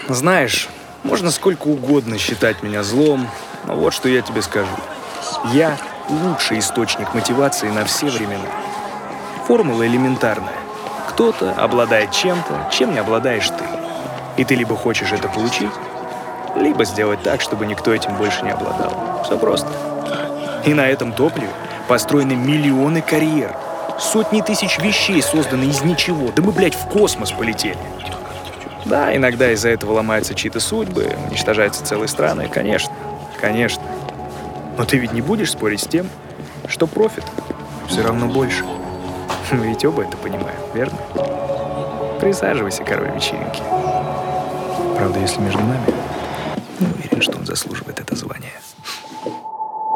Знаешь, можно сколько угодно считать меня злом, но вот что я тебе скажу. Я лучший источник мотивации на все времена. Формула элементарная. Кто-то обладает чем-то, чем не обладаешь ты. И ты либо хочешь это получить, либо сделать так, чтобы никто этим больше не обладал. Все просто. И на этом топливе построены миллионы карьер. Сотни тысяч вещей созданы из ничего. Да мы, блядь, в космос полетели. Да, иногда из-за этого ломаются чьи-то судьбы, уничтожаются целые страны. Конечно, конечно. Но ты ведь не будешь спорить с тем, что профит все равно больше. Мы ведь оба это понимаем, верно? Присаживайся, король вечеринки. Правда, если между нами, не уверен, что он заслуживает это звание.